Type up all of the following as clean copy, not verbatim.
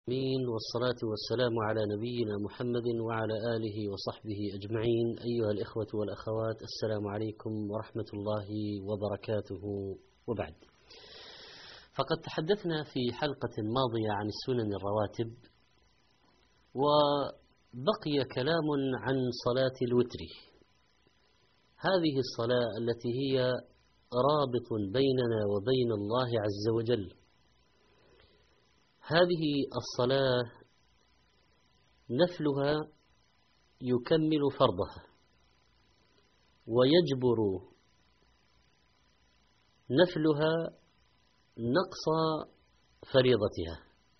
آمين، والصلاة والسلام على نبينا محمد وعلى آله وصحبه أجمعين. أيها الإخوة والأخوات، السلام عليكم ورحمة الله وبركاته. وبعد، فقد تحدثنا في حلقة ماضية عن السنن الرواتب، وبقي كلام عن صلاة الوتر. هذه الصلاة التي هي رابط بيننا وبين الله عز وجل. هذه الصلاة نفلها يكمل فرضها ويجبر نفلها نقص فريضتها.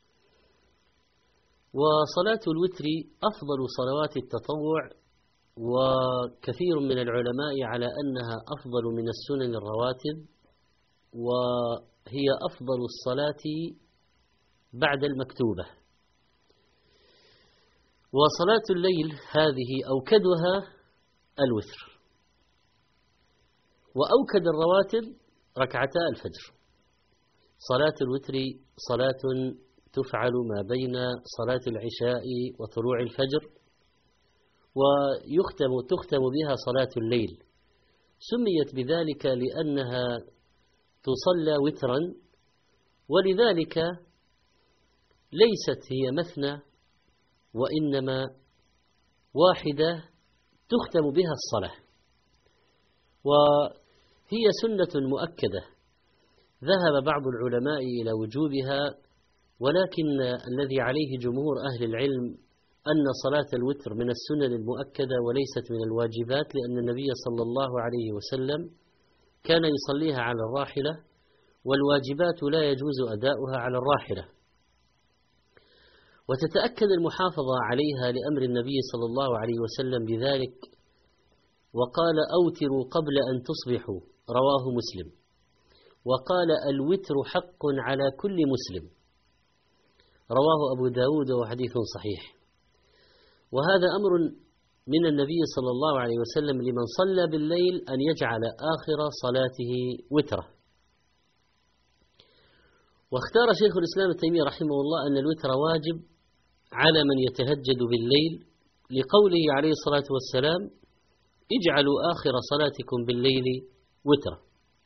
وصلاة الوتر أفضل صلوات التطوع، وكثير من العلماء على أنها أفضل من السنن الرواتب، وهي أفضل الصلاة بعد المكتوبة. وصلاة الليل هذه أوكدها الوتر، وأوكد الرواتب ركعتا الفجر. صلاة الوتر صلاة تفعل ما بين صلاة العشاء وطلوع الفجر، وتختم بها صلاة الليل. سميت بذلك لأنها تصلى وترا، ولذلك ليست هي مثنى، وإنما واحدة تختم بها الصلاة، وهي سنة مؤكدة. ذهب بعض العلماء إلى وجوبها، ولكن الذي عليه جمهور أهل العلم أن صلاة الوتر من السنن المؤكدة وليست من الواجبات، لأن النبي صلى الله عليه وسلم كان يصليها على الراحلة، والواجبات لا يجوز أداؤها على الراحلة. وتتأكد المحافظة عليها لأمر النبي صلى الله عليه وسلم بذلك، وقال: أوتروا قبل أن تصبحوا، رواه مسلم. وقال: الوتر حق على كل مسلم، رواه أبو داود، وحديث صحيح. وهذا أمر من النبي صلى الله عليه وسلم لمن صلى بالليل أن يجعل آخر صلاته وتره. واختار شيخ الإسلام ابن تيمية رحمه الله أن الوتر واجب على من يتهجد بالليل، لقوله عليه الصلاة والسلام: اجعلوا آخر صلاتكم بالليل وترا.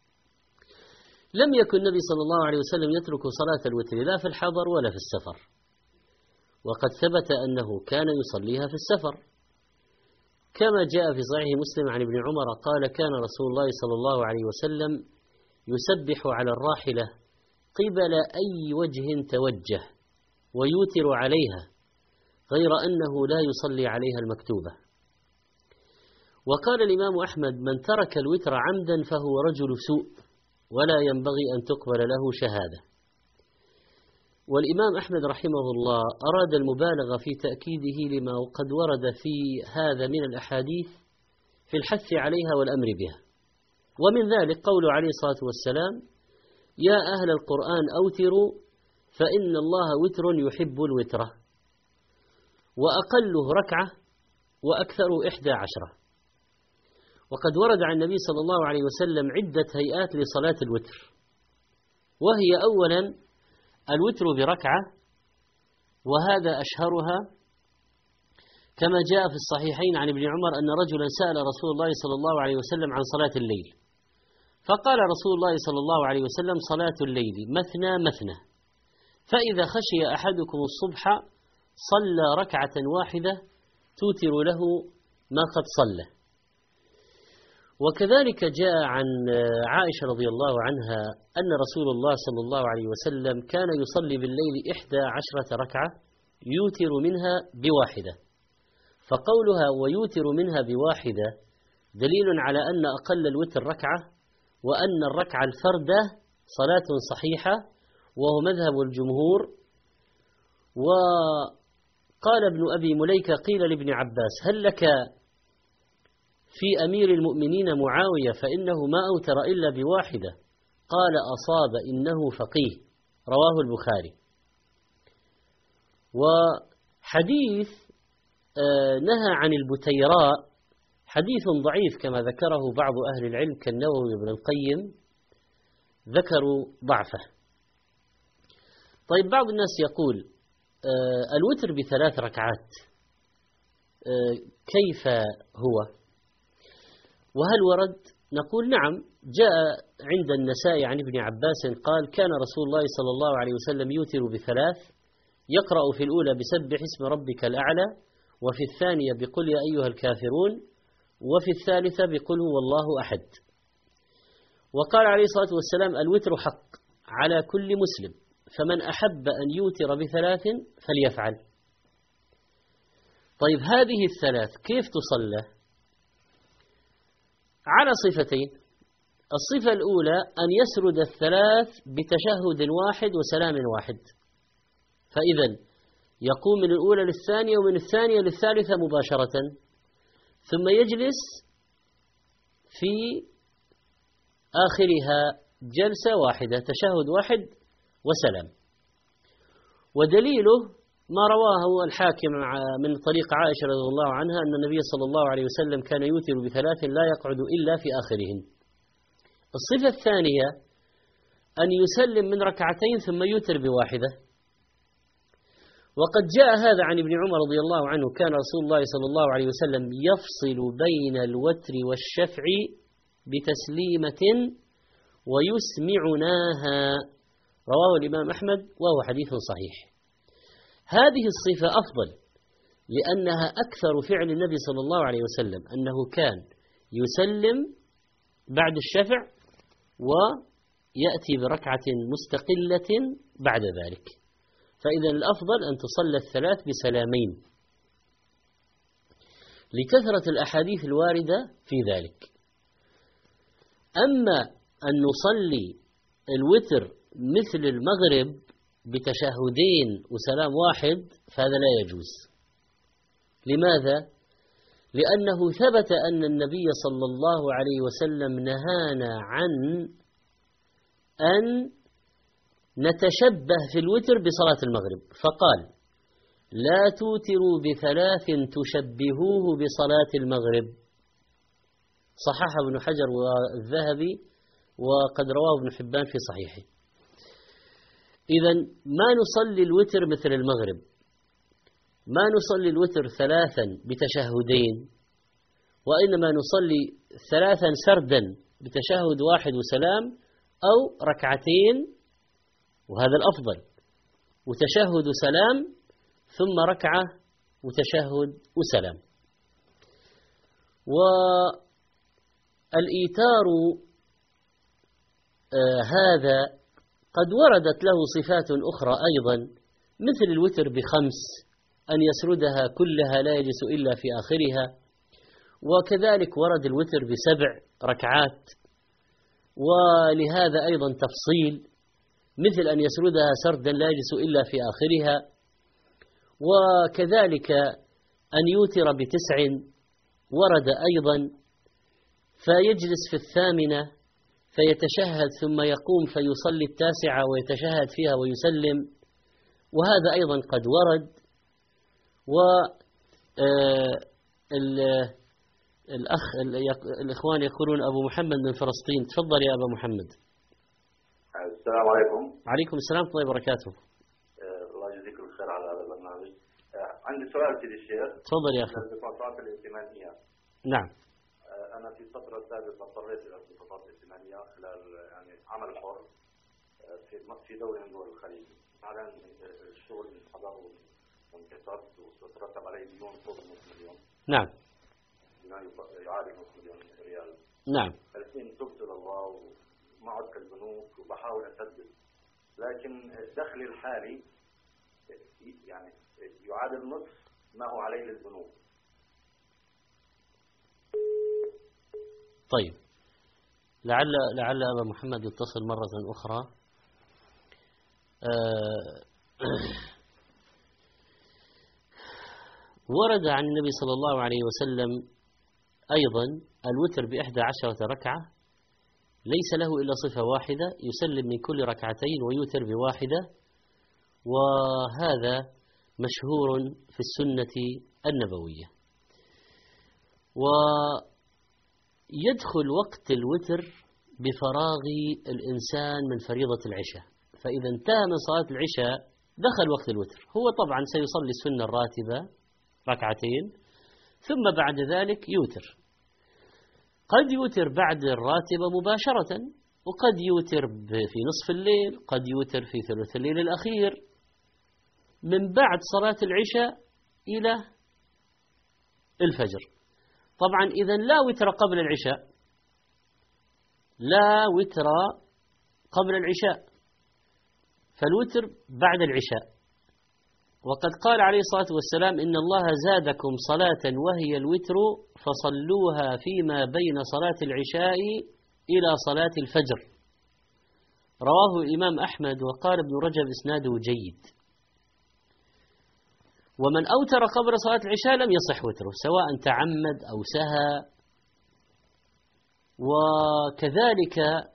لم يكن النبي صلى الله عليه وسلم يترك صلاة الوتر لا في الحضر ولا في السفر، وقد ثبت أنه كان يصليها في السفر، كما جاء في صحيح مسلم عن ابن عمر قال: كان رسول الله صلى الله عليه وسلم يسبح على الراحلة قبل أي وجه توجه ويوتر عليها، غير أنه لا يصلي عليها المكتوبة. وقال الإمام أحمد: من ترك الوتر عمدا فهو رجل سوء، ولا ينبغي أن تقبل له شهادة. والإمام أحمد رحمه الله أراد المبالغة في تأكيده لما قد ورد في هذا من الأحاديث في الحث عليها والأمر بها. ومن ذلك قوله عليه الصلاة والسلام: يا أهل القرآن أوتروا فإن الله وتر يحب الوترة، وأقله ركعة وأكثر 11. وقد ورد عن النبي صلى الله عليه وسلم عدة هيئات لصلاة الوتر، وهي أولا الوتر بركعة، وهذا أشهرها، كما جاء في الصحيحين عن ابن عمر أن رجلا سأل رسول الله صلى الله عليه وسلم عن صلاة الليل، فقال رسول الله صلى الله عليه وسلم: صلاة الليل مثنى مثنى، فإذا خشي أحدكم الصبح صلى ركعة واحدة توتر له ما قد صلى. وكذلك جاء عن عائشة رضي الله عنها أن رسول الله صلى الله عليه وسلم كان يصلي بالليل 11 ركعة يوتر منها بواحدة، فقولها ويوتر منها بواحدة دليل على أن أقل الوتر ركعة، وأن الركعة الفردة صلاة صحيحة، وهو مذهب الجمهور. وقال ابن أبي مليكة: قيل لابن عباس: هل لك في أمير المؤمنين معاوية فإنه ما أوتر إلا بواحدة؟ قال: أصاب، إنه فقيه، رواه البخاري. وحديث نهى عن البتيراء حديث ضعيف كما ذكره بعض أهل العلم كالنووي وابن القيم، ذكروا ضعفه. طيب، بعض الناس يقول الوتر ب3 ركعات كيف هو؟ وهل ورد؟ نقول نعم، جاء عند النسائي عن ابن عباس قال كان رسول الله صلى الله عليه وسلم يوتر ب3، يقرأ في الأولى بسبح اسم ربك الأعلى، وفي الثانية بقل يا أيها الكافرون، وفي الثالثة بقل هو الله أحد. وقال عليه الصلاة والسلام الوتر حق على كل مسلم، فمن أحب أن يوتر ب3 فليفعل. طيب هذه ال3 كيف تصلى؟ على صفتين. الصفة الأولى أن يسرد ال3 بتشهد واحد وسلام واحد، فإذا يقوم من الأولى للثانية ومن الثانية للثالثة مباشرة، ثم يجلس في آخرها جلسة واحدة، تشهد واحد وسلام. ودليله ما رواه الحاكم من طريق عائشة رضي الله عنها أن النبي صلى الله عليه وسلم كان يوتر ب3 لا يقعد إلا في آخرهن. الصفة الثانية أن يسلم من ركعتين ثم يوتر بواحدة. وقد جاء هذا عن ابن عمر رضي الله عنه كان رسول الله صلى الله عليه وسلم يفصل بين الوتر والشفع بتسليمة ويسمعناها، رواه الإمام أحمد وهو حديث صحيح. هذه الصفة أفضل لأنها أكثر فعل النبي صلى الله عليه وسلم، أنه كان يسلم بعد الشفع ويأتي بركعة مستقلة بعد ذلك. فإذا الأفضل أن تصلى ال3 بسلامين لكثرة الأحاديث الواردة في ذلك. أما أن نصلي الوتر مثل المغرب بتشهدين وسلام واحد فهذا لا يجوز. لماذا؟ لأنه ثبت أن النبي صلى الله عليه وسلم نهانا عن أن نتشبه في الوتر بصلاة المغرب، فقال لا توتروا ب3 تشبهوه بصلاة المغرب. صححه ابن حجر والذهبي وقد رواه ابن حبان في صحيحه. إذن ما نصلي الوتر مثل المغرب، ما نصلي الوتر 3 بتشهدين، وإنما نصلي 3 سردا بتشهد واحد وسلام، أو ركعتين وهذا الأفضل، وتشهد سلام ثم ركعة وتشهد وسلام. والإيتار هذا قد وردت له صفات أخرى أيضا مثل الوتر ب5 أن يسردها كلها لا يجلس إلا في آخرها، وكذلك ورد الوتر ب7 ركعات، ولهذا أيضا تفصيل مثل أن يسردها سردا لا يجلس إلا في آخرها. وكذلك أن يوتر ب9 ورد أيضا، فيجلس في 8 فيتشهد ثم يقوم فيصلي 9 ويتشهد فيها ويسلم، وهذا أيضا قد ورد. الإخوان يقولون أبو محمد من فلسطين. تفضل يا أبا محمد. السلام عليكم. عليكم السلام ورحمة الله وبركاته. الله يجزيكم الخير على هذا البرنامج. عندي سؤال سيدي الشيخ. تفضل يا أخي. الارتباطات الائتمانية. نعم. أنا في الفترة السابقة اضطريت إلى الارتباطات الائتمانية خلال يعني عمل حر في دولة من دول الخليج. بعدين الشغل انحدر وانكسرت وترتب علي ديون فوق نص مليون. نعم. يعادل نص مليون ريال. نعم. الحين تبت إلى الله وما عدت البنوك وبحاول أسدد، لكن دخلي الحالي يعني يعادل نصف ما هو عليه للبنوك. طيب، لعل أبا محمد يتصل مرة أخرى. ورد عن النبي صلى الله عليه وسلم أيضا الوتر ب11 ركعة ليس له إلا صفة واحدة، يسلم من كل ركعتين ويوتر ب1، وهذا مشهور في السنة النبوية. ويدخل وقت الوتر بفراغ الإنسان من فريضة العشاء، فإذا انتهى من صلاة العشاء دخل وقت الوتر، هو طبعا سيصلي السنة الراتبة ركعتين ثم بعد ذلك يوتر. قد يوتر بعد الراتبة مباشرة، وقد يوتر في نصف الليل، قد يوتر في ثلث الليل الأخير من بعد صلاة العشاء إلى الفجر. طبعا إذا لا وتر قبل العشاء، لا وتر قبل العشاء، فالوتر بعد العشاء. وقد قال عليه الصلاة والسلام إن الله زادكم صلاة وهي الوتر فصلوها فيما بين صلاة العشاء إلى صلاة الفجر. رواه الإمام أحمد، وقال ابن رجب إسناده جيد. ومن أوتر قبل صلاة العشاء لم يصح وتره، سواء تعمد أو سهى. وكذلك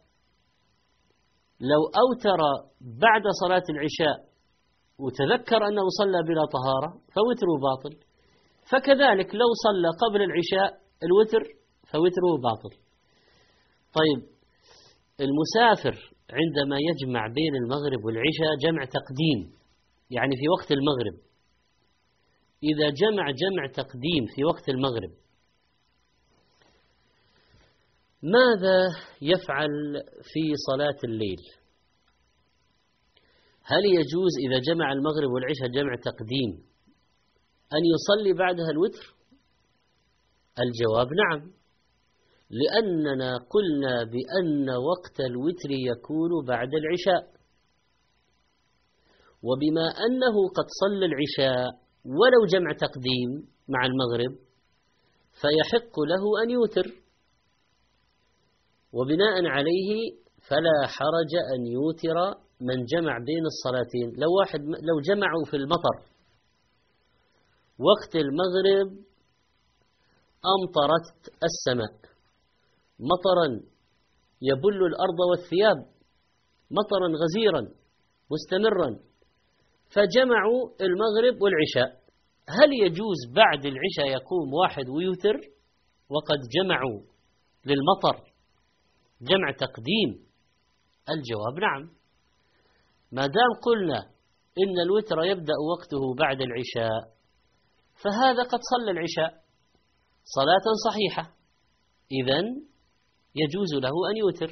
لو أوتر بعد صلاة العشاء وتذكر أنه صلى بلا طهارة فوتره باطل، فكذلك لو صلى قبل العشاء الوتر فوتره باطل. طيب، المسافر عندما يجمع بين المغرب والعشاء جمع تقديم، يعني في وقت المغرب، إذا جمع تقديم في وقت المغرب، ماذا يفعل في صلاة الليل؟ هل يجوز إذا جمع المغرب والعشاء جمع تقديم أن يصلي بعدها الوتر؟ الجواب نعم، لأننا قلنا بأن وقت الوتر يكون بعد العشاء، وبما أنه قد صلى العشاء ولو جمع تقديم مع المغرب فيحق له أن يوتر، وبناء عليه فلا حرج أن يوتر من جمع بين الصلاتين. لو جمعوا في المطر وقت المغرب، أمطرت السماء مطرا يبل الأرض والثياب، مطرا غزيرا مستمرا، فجمعوا المغرب والعشاء، هل يجوز بعد العشاء يقوم واحد ويوتر وقد جمعوا للمطر جمع تقديم؟ الجواب نعم، ما دام قلنا إن الوتر يبدأ وقته بعد العشاء فهذا قد صلى العشاء صلاة صحيحة، إذن يجوز له أن يوتر.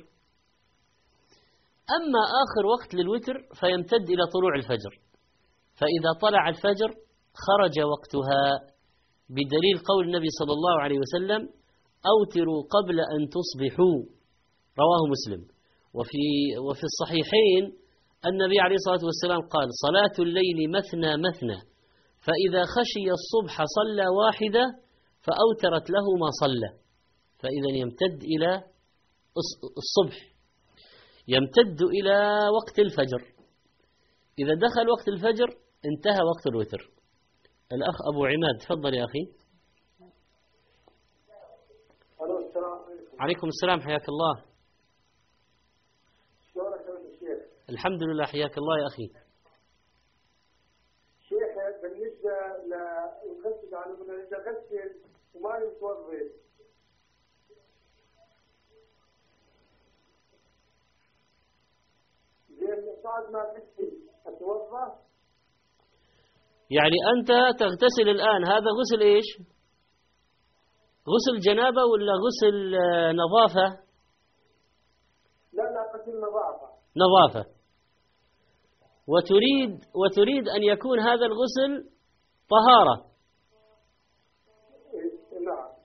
أما آخر وقت للوتر فيمتد إلى طلوع الفجر، فإذا طلع الفجر خرج وقتها، بدليل قول النبي صلى الله عليه وسلم: أوتروا قبل أن تصبحوا، رواه مسلم. وفي الصحيحين النبي عليه الصلاة والسلام قال: صلاة الليل مثنى مثنى، فإذا خشي الصبح صلى واحدة فأوترت له ما صلى. فإذا يمتد إلى الصبح، يمتد إلى وقت الفجر. إذا دخل وقت الفجر انتهى وقت الوتر. الأخ أبو عماد، تفضل يا أخي. عليكم السلام، حياك الله. الحمد لله، حياك الله يا أخي. شيخ، بالنسبة للغسل، يعني من الغسل وما يتوضأ، زين بعد ما غسل أتوضأ؟ يعني أنت تغتسل الآن، هذا غسل إيش؟ غسل جنابة ولا غسل نظافة؟ لا، غسل نظافة. نظافة. وتريد أن يكون هذا الغسل طهارة. نعم.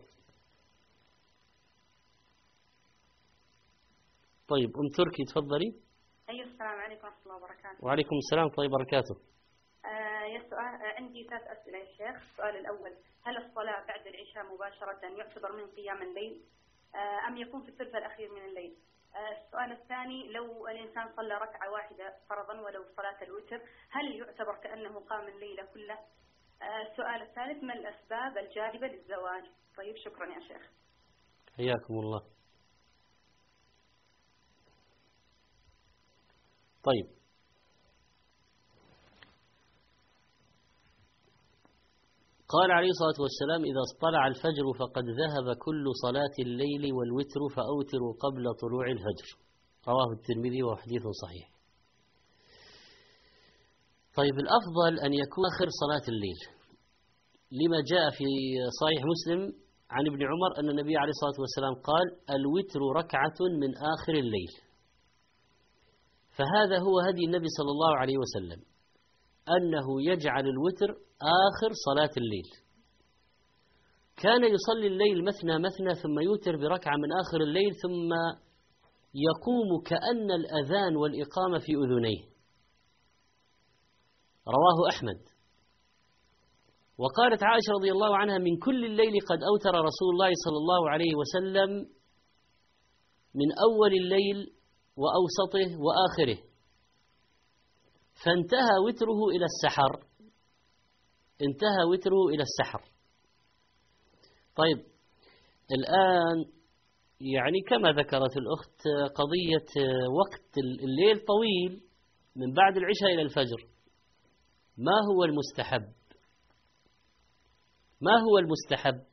طيب أم تركي، تفضلي. أيوة، السلام عليكم ورحمة الله وبركاته. وعليكم السلام ورحمة الله وبركاته. يا سؤال، عندي 3 أسئلة يا شيخ. السؤال الأول: هل الصلاة بعد العشاء مباشرة يعتبر من قيام الليل أم يكون في الثلث الأخير من الليل؟ السؤال الثاني: لو الإنسان صلى ركعة واحدة فرضا ولو صلاة الوتر، هل يعتبر كأنه قام الليل كله؟ السؤال الثالث: ما الأسباب الجالبة للزواج؟ طيب، شكرا يا شيخ. حياكم الله. طيب، قال عليه الصلاة والسلام: إذا اطلع الفجر فقد ذهب كل صلاة الليل والوتر فأوتروا قبل طلوع الفجر، رواه الترمذي وحديث صحيح. طيب الأفضل أن يكون آخر صلاة الليل، لما جاء في صحيح مسلم عن ابن عمر أن النبي عليه الصلاة والسلام قال: الوتر ركعة من آخر الليل. فهذا هو هدي النبي صلى الله عليه وسلم، أنه يجعل الوتر آخر صلاة الليل. كان يصلي الليل مثنى مثنى ثم يوتر بركعة من آخر الليل، ثم يقوم كأن الأذان والإقامة في أذنيه. رواه أحمد. وقالت عائشة رضي الله عنها: من كل الليل قد أوتر رسول الله صلى الله عليه وسلم، من أول الليل وأوسطه وآخره، فانتهى وتره إلى السحر. انتهى وتره إلى السحر. طيب الآن يعني كما ذكرت الأخت قضية وقت الليل طويل من بعد العشاء إلى الفجر، ما هو المستحب؟ ما هو المستحب؟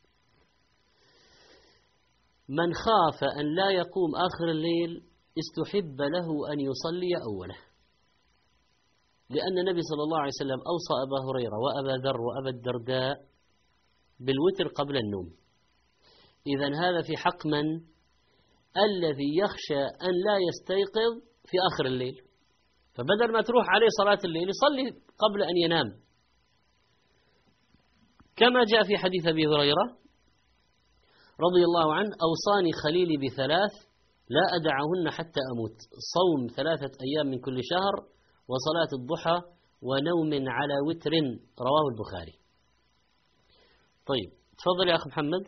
من خاف أن لا يقوم آخر الليل استحب له أن يصلي أوله، لأن النبي صلى الله عليه وسلم أوصى أبا هريرة وأبا ذر وأبا الدرداء بالوتر قبل النوم. إذن هذا في حق من؟ الذي يخشى أن لا يستيقظ في آخر الليل، فبدل ما تروح عليه صلاة الليل يصلي قبل أن ينام، كما جاء في حديث أبي هريرة رضي الله عنه: أوصاني خليلي بثلاث لا أدعهن حتى أموت: صوم 3 أيام من كل شهر، وصلاة الضحى، ونوم على وتر. رواه البخاري. طيب تفضل يا أخ محمد.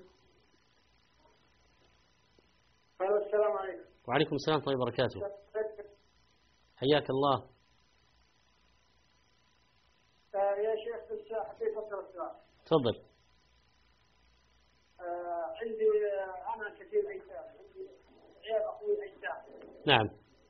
السلام عليكم. وعليكم السلام ورحمة الله وبركاته. حياك الله. يا شيخ حبيت أسأل سؤال. تفضل. عندي أنا كثير أيتام، عندي عيال أخوي أيتام. نعم.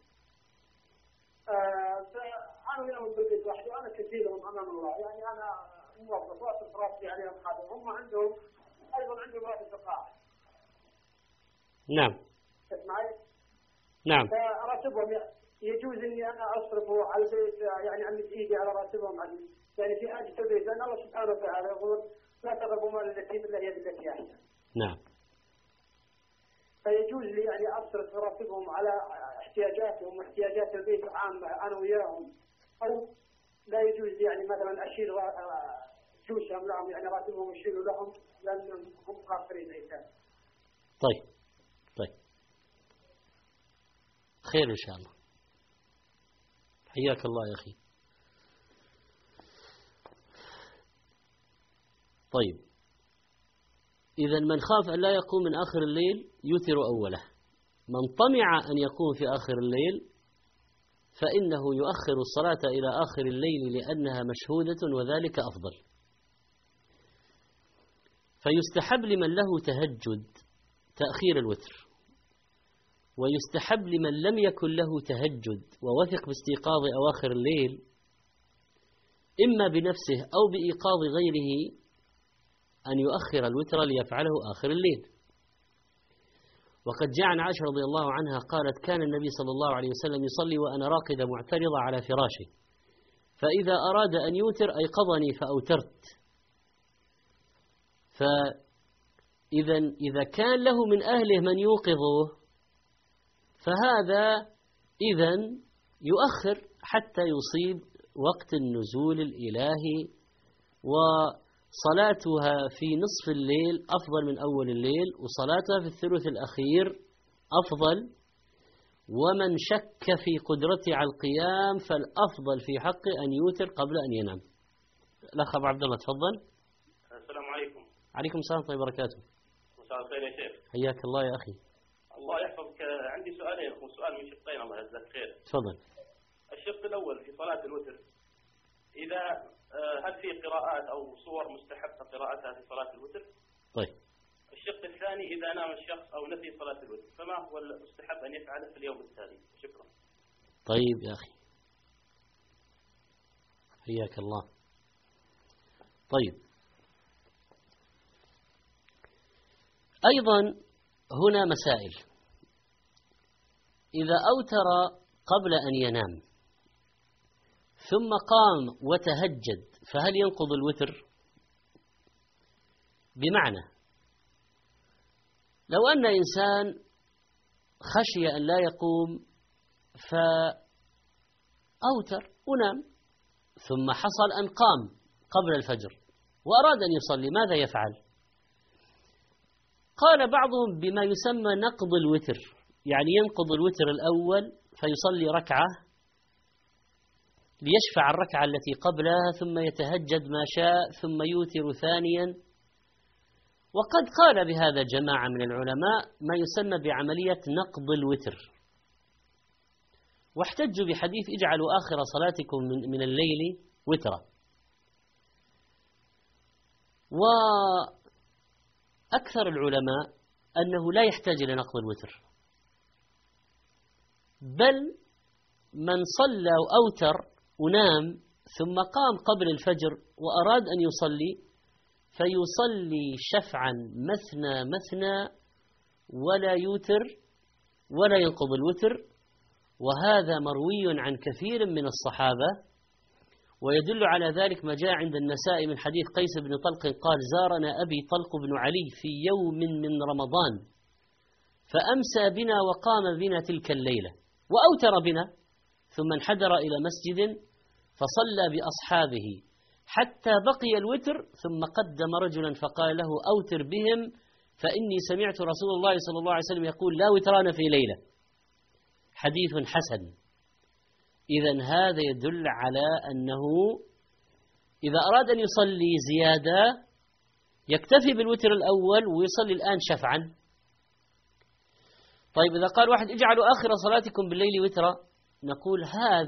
فأنا اليوم بالبيت وحدي، وأنا كثيرهم أمام الله، يعني أنا موظف واصرف راسي عليهم خادم، هم عندهم أيضا عندهم راتب القاعة. نعم. تسمعي؟ نعم. فراتبهم يجوز إني أنا أصرفه على البيت، يعني أمد إيدي على راتبهم، يعني في حاجة البيت، لأن الله سبحانه وتعالى يقول: لا تقربوا مال اليتيم إلا هي بالتي أحسن. نعم. فيجوز لي يعني أصرف راتبهم على احتياجاتهم واحتياجات البيت عامة أنا وياهم، أو لا يجوز لي يعني مثلا أشيل فلوسهم لهم، يعني راتبهم يشيلوا لهم لأنهم هم قاصرين أيتام. طيب خير إن شاء الله. حياك الله يا أخي. طيب إذا من خاف أن لا يقوم من آخر الليل يوتر أوله. من طمع أن يقوم في آخر الليل فإنه يؤخر الصلاة إلى آخر الليل لأنها مشهودة، وذلك أفضل. فيستحب لمن له تهجد تأخير الوتر، ويستحب لمن لم يكن له تهجد ووثق باستيقاظ أواخر الليل إما بنفسه أو بإيقاظ غيره أن يؤخر الوتر ليفعله آخر الليل. وقد جاء عن عائشة رضي الله عنها قالت: كان النبي صلى الله عليه وسلم يصلي وأنا راقدة معترضة على فراشه، فإذا أراد أن يوتر أيقظني فأوترت. فإذا كان له من أهله من يوقظه فهذا إذن يؤخر حتى يصيب وقت النزول الإلهي، وصلاتها في نصف الليل أفضل من أول الليل، وصلاتها في الثلث الأخير أفضل. ومن شك في قدرته على القيام فالأفضل في حقه أن يوتر قبل أن ينام. الأخ أبو عبد الله تفضل. السلام عليكم. عليكم السلام ورحمة الله وبركاته. مساء الخير يا شيخ. حياك الله يا أخي. الله يحفظك. عندي سؤالين، وسؤال من شقين الله يجزاك خير. تفضل. الشق الأول في صلاة الوتر، إذا هل في قراءات أو صور مستحبة قراءتها في صلاة الوتر؟ طيب. الشق الثاني، إذا نام الشخص أو نسي صلاة الوتر فما هو المستحب أن يفعله في اليوم التالي؟ شكرا. طيب يا أخي حياك الله. طيب أيضا هنا مسائل. إذا أوتر قبل أن ينام ثم قام وتهجد، فهل ينقض الوتر؟ بمعنى لو أن إنسان خشي أن لا يقوم فأوتر ونام، ثم حصل أن قام قبل الفجر وأراد أن يصلي، ماذا يفعل؟ قال بعضهم بما يسمى نقض الوتر، يعني ينقض الوتر الأول فيصلي ركعة ليشفع الركعة التي قبلها، ثم يتهجد ما شاء، ثم يوتر ثانيا. وقد قال بهذا جماعة من العلماء ما يسمى بعملية نقض الوتر، واحتجوا بحديث اجعلوا آخر صلاتكم من الليل وترا. وأكثر العلماء أنه لا يحتاج إلى نقض الوتر، بل من صلى وأوتر ونام ثم قام قبل الفجر وأراد أن يصلي فيصلي شفعا مثنى مثنى ولا يوتر ولا ينقض الوتر. وهذا مروي عن كثير من الصحابة، ويدل على ذلك ما جاء عند النسائي من حديث قيس بن طلق قال زارنا أبي طلق بن علي في يوم من رمضان فأمسى بنا وقام بنا تلك الليلة وأوتر بنا، ثم انحدر إلى مسجد فصلى بأصحابه حتى بقي الوتر، ثم قدم رجلا فقال له أوتر بهم فإني سمعت رسول الله صلى الله عليه وسلم يقول لا وتران في ليلة. حديث حسن. إذن هذا يدل على أنه إذا أراد أن يصلي زيادة يكتفي بالوتر الأول ويصلي الآن شفعا. طيب إذا قال واحد اجعلوا آخر صلاتكم بالليل وترا، نقول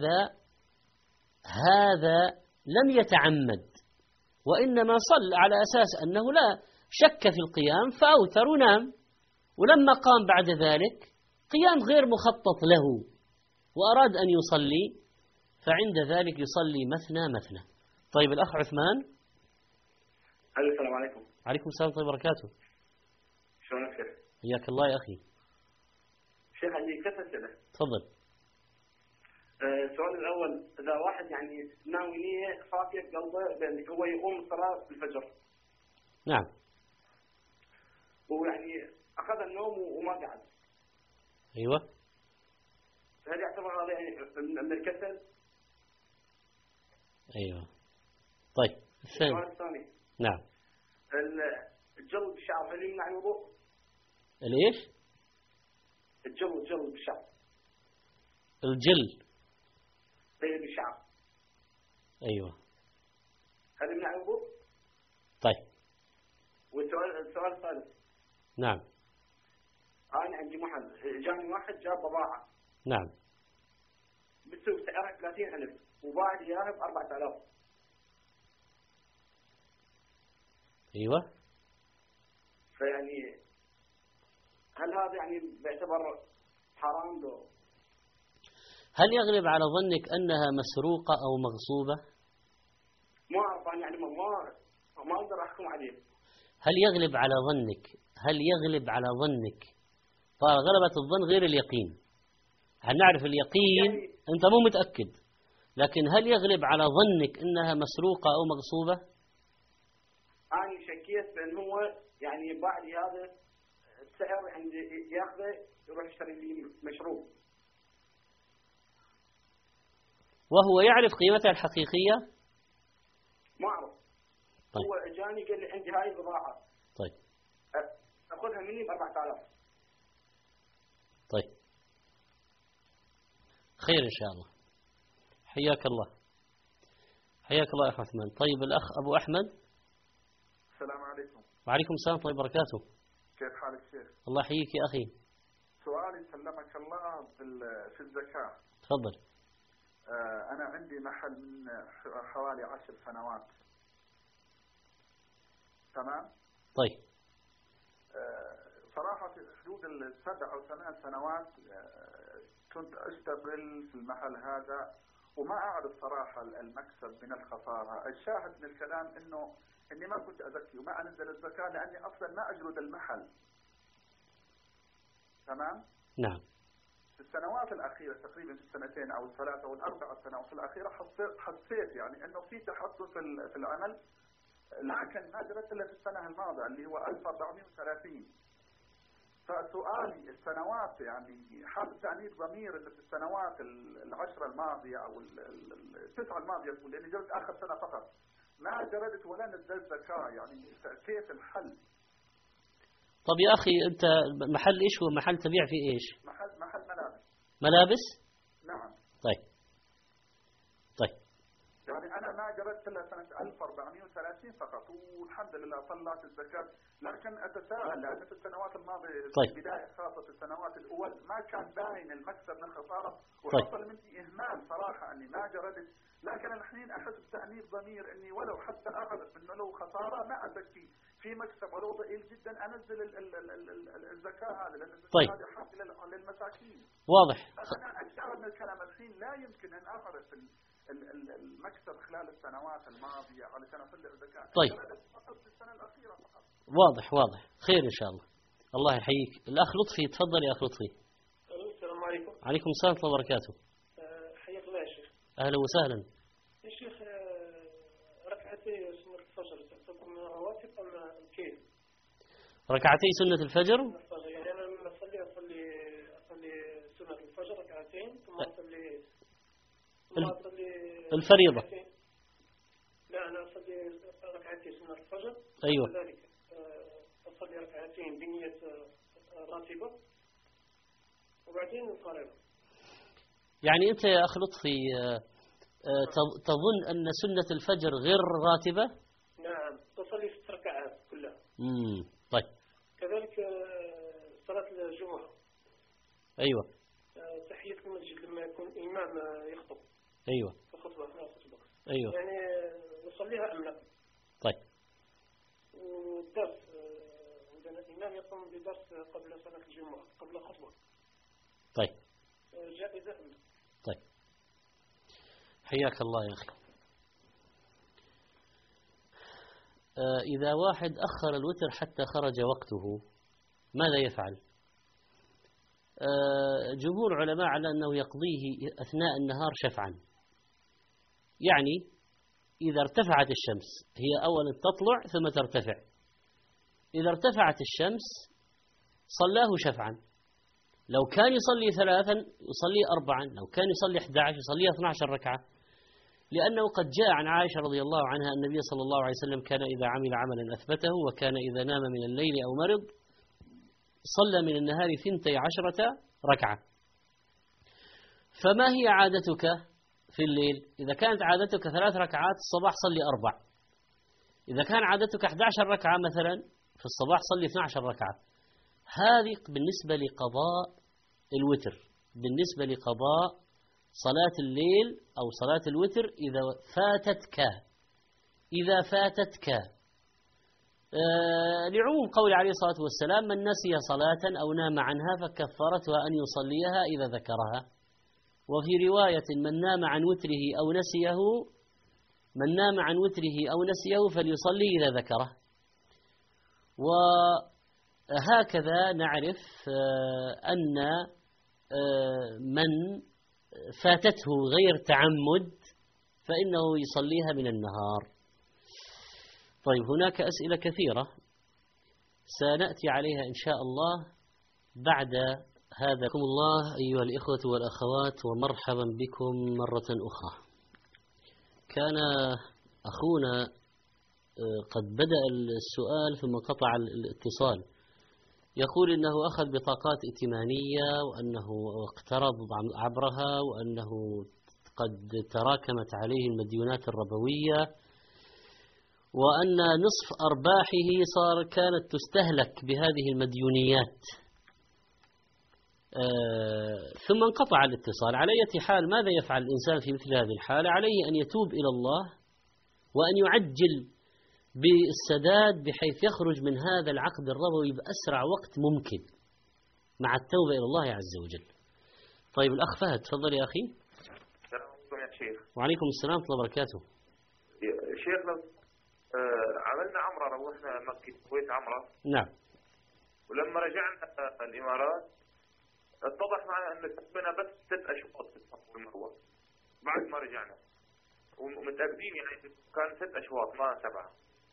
هذا لم يتعمد، وإنما صلى على أساس أنه لا شك في القيام فأوتر ونام، ولما قام بعد ذلك قيام غير مخطط له وأراد أن يصلي فعند ذلك يصلي مثنى مثنى. طيب الأخ عثمان. السلام عليكم. عليكم السلام ورحمة الله وبركاته. شلونك شيخ؟ حياك الله يا أخي. شيخ عندي 3 أسئلة. تفضل. السؤال الأول، إذا واحد يعني ناوي نية صافية بقلبه بأن هو يقوم الصلاة بالفجر. نعم. ويعني أخذ النوم وما قعد. أيوة. هل يعتبر هذا يعني من الكسل؟ أيوة. طيب السؤال الثاني. نعم. الجل بالشعر هل يمنع الوضوء؟ الإيش؟ الجل بالشعر. الجل بالشعر. أيوة. هل يمنع الوضوء؟ طيب. والسؤال الثالث. نعم. أنا عندي محل، جاني واحد جاب بضاعة. نعم. بتسوي سعرها 30,000 وباع لي إياها ب4000. أيوة. فيعني هل هذا يعني بيعتبر حرام له؟ هل يغلب على ظنك أنها مسروقة أو مغصوبة؟ ما أعرف أنا يعني ما أقدر أحكم عليه. هل يغلب على ظنك؟ طبعا غلبة الظن غير اليقين. هل نعرف اليقين يعني أنت مو متأكد، لكن هل يغلب على ظنك أنها مسروقة أو مغصوبة؟ أنا شكيت بأن هو يعني باع لي هذا السعر عند ياخذه يروح يشتري لي مشروب. وهو يعرف قيمتها الحقيقية؟ ما أعرف. طيب. هو جاني قال لي عندي هاي البضاعة. طيب. أخذها مني ب4000. طيب. خير إن شاء الله. حياك الله. حياك الله يا أخ عثمان. طيب الأخ أبو أحمد. السلام عليكم. وعليكم السلام ورحمة الله وبركاته. كيف حالك شيخ؟ الله يحييك يا أخي. سؤالي سلمك الله في الزكاة. تفضل. أنا عندي محل من حوالي 10 سنوات. تمام؟ طيب. صراحة في حدود 7 أو 8 سنوات كنت أشتغل في المحل هذا وما أعرف صراحة المكسب من الخسارة. الشاهد من الكلام إني ما كنت أزكي وما أنزل الزكاة لأني أصلا ما أجرد المحل. تمام؟ نعم. في السنوات الأخيرة تقريبا في السنتين أو الثلاث أو الأربع سنوات الأخيرة حسيت يعني إنه في تحسن في العمل، لكن ما جرت إلا في السنة الماضية اللي هو 1430. فسؤالي السنوات يعني حاب تأنيب ضمير إنه في السنوات العشرة الماضية أو التسعة الماضية، لأني جرت آخر سنة فقط ما جردت ولا نزلت زكاة، يعني كيف الحل؟ طب يا أخي أنت محل إيش هو؟ محل تبيع فيه إيش؟ محل ملابس. ملابس؟ نعم. طيب يعني أنا ما جردت إلا سنة 1430 فقط، والحمد لله طلعت الزكاة، لكن أتساءل لأن في السنوات الماضية في البداية خاصة في السنوات الأول ما كان باين المكسب من الخسارة، وحصل مني إهمال صراحة أني ما جردت، لكن الحين أحس بتأنيب ضمير أني ولو حتى أعرف أنه لو خسارة ما أزكي، في مكسب ولو ضئيل جدا أنزل الزكاة هذه، لأن الزكاة هذه حق للمساكين. واضح. أنا أشعر من الكلام الحين لا يمكن أن أعرف المكسب خلال السنوات الماضية علشان أطلع الزكاة. طيب. في السنة الأخيرة فقط. واضح خير إن شاء الله. الله يحييك. الأخ لطفي تفضل يا أخ لطفي. السلام عليكم. عليكم السلام ورحمة الله وبركاته. حياك الله يا شيخ. أهلا وسهلا. يا شيخ ركعتي سنة الفجر تعتبر رواتب أم كيف؟ ركعتي سنة الفجر؟ يعني أنا لما أصلي سنة الفجر ركعتين ثم أصلي الفريضة. لا أنا أصلي ركعتين سنة الفجر. أيوة. وذلك أصلي ركعتين بنية راتبة وبعدين الفريضة. يعني أنت يا أخ لطفي تظن أن سنة الفجر غير راتبة؟ نعم تصلي 6 ركعات كلها. طيب. كذلك صلاة الجمعة. أيوة. تحية المسجد لما يكون إمام يخطب. أيوة. الخطبة أثناء الخطبة. أيوة. يعني نصليها أم لا؟ طيب. والدرس عندنا الإمام يقوم بدرس قبل صلاة الجمعة قبل الخطبة. طيب. جائزة أم لا؟ طيب. حياك الله يا أخي. إذا واحد أخر الوتر حتى خرج وقته ماذا يفعل؟ جمهور علماء على أنه يقضيه أثناء النهار شفعا. يعني إذا ارتفعت الشمس، هي أولا تطلع ثم ترتفع، إذا ارتفعت الشمس صلاه شفعا. لو كان يصلي 3 يصلي 4، لو كان يصلي 11 يصلي 12 ركعة، لأنه قد جاء عن عائشة رضي الله عنها أن النبي صلى الله عليه وسلم كان إذا عمل عملا أثبته، وكان إذا نام من الليل أو مرض صلى من النهار 12 ركعة. فما هي عادتك في الليل؟ إذا كانت عادتك 3 ركعات الصباح صلي 4، إذا كان عادتك 11 ركعة مثلا في الصباح صلي 12 ركعة. هذه بالنسبة لقضاء الوتر. بالنسبة لقضاء صلاة الليل أو صلاة الوتر إذا فاتتك لعموم قول عليه الصلاة والسلام: من نسي صلاة أو نام عنها فكفرتها أن يصليها إذا ذكرها. وفي رواية: من نام عن وتره أو نسيه فليصلي إذا ذكره. وهكذا نعرف أن من فاتته غير تعمد فإنه يصليها من النهار. طيب، هناك أسئلة كثيرة سنأتي عليها إن شاء الله بعد هذا. الله أيها الإخوة والأخوات، ومرحبا بكم مرة أخرى. كان أخونا قد بدأ السؤال ثم قطع الاتصال، يقول إنه أخذ بطاقات ائتمانية وأنه اقترض عبرها وأنه قد تراكمت عليه المديونات الربوية، وأن نصف أرباحه كانت تستهلك بهذه المديونيات، ثم انقطع الاتصال. على أي حال، ماذا يفعل الإنسان في مثل هذه الحالة؟ عليه أن يتوب إلى الله وأن يعجل بالسداد بحيث يخرج من هذا العقد الربوي بأسرع وقت ممكن مع التوبة إلى الله عز وجل. طيب، الأخ فهد تفضل يا أخي. السلام عليكم يا شيخ. وعليكم السلام ورحمة الله وبركاته. شيخنا عملنا عمرة، روحنا مكة الكويت عمرة. نعم. ولما رجعنا الإمارات اتضح معنا أن كسبنا بس 6 أشواط في الصف والمروة بعد ما رجعنا، ومتأكدين يعني كان 6 أشواط ما 7.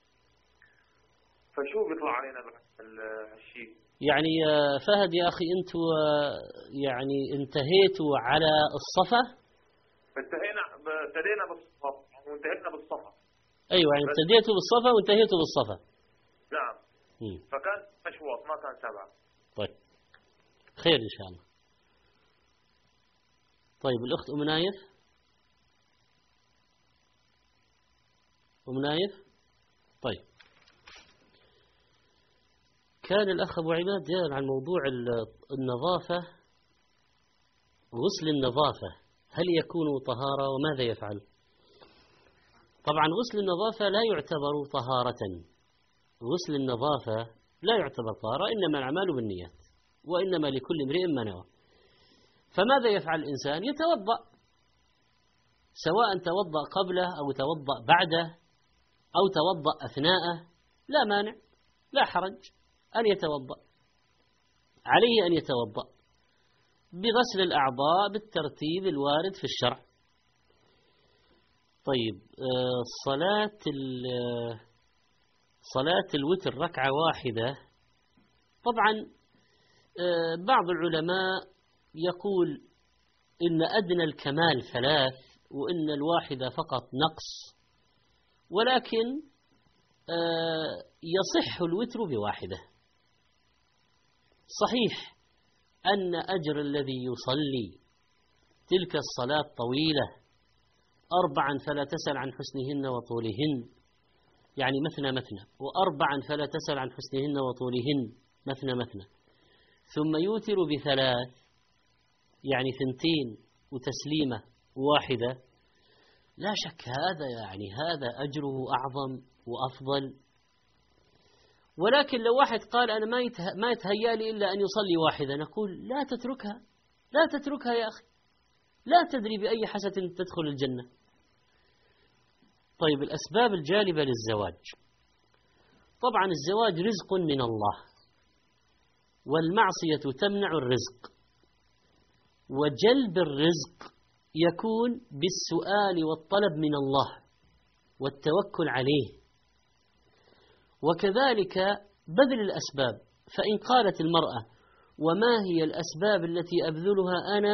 فشو بيطلع علينا بعد هالشيء؟ يعني فهد يا أخي أنتوا يعني انتهيتوا على الصفا؟ ابتدينا بالصفا وانتهينا بالصفا. أيوة يعني ابتديتوا بالصفا وانتهيتوا بالصفا. نعم. فكان أشواط ما كان 7. طيب خير إن شاء الله. طيب الأخت أم نايف. أم نايف. طيب كان الأخ أبو عماد يسأل عن موضوع النظافة، غسل النظافة هل يكون طهارة وماذا يفعل؟ طبعا غسل النظافة لا يعتبر طهارة، غسل النظافة لا يعتبر طهارة، إنما الأعمال بالنيات وإنما لكل امرئ ما نوى. فماذا يفعل الإنسان؟ يتوضأ، سواء توضأ قبله أو توضأ بعده أو توضأ أثناءه، لا مانع، لا حرج أن يتوضأ، عليه أن يتوضأ بغسل الأعضاء بالترتيب الوارد في الشرع. طيب صلاة الوتر ركعة واحدة، طبعا بعض العلماء يقول إن أدنى الكمال 3 وإن الواحدة فقط نقص، ولكن يصح الوتر ب1. صحيح أن أجر الذي يصلي تلك الصلاة طويلة 4 فلا تسأل عن حسنهن وطولهن، يعني مثنى مثنى، و4 فلا تسأل عن حسنهن وطولهن مثنى مثنى، ثم يوتر ب3 يعني 2 وتسليمة 1، لا شك هذا أجره أعظم وأفضل. ولكن لو واحد قال أنا ما يتهيأ لي إلا أن يصلي 1، نقول لا تتركها يا أخي، لا تدري بأي حسنة تدخل الجنة. طيب الأسباب الجالبة للزواج، طبعا الزواج رزق من الله، والمعصية تمنع الرزق، وجلب الرزق يكون بالسؤال والطلب من الله والتوكل عليه، وكذلك بذل الأسباب. فإن قالت المرأة وما هي الأسباب التي أبذلها أنا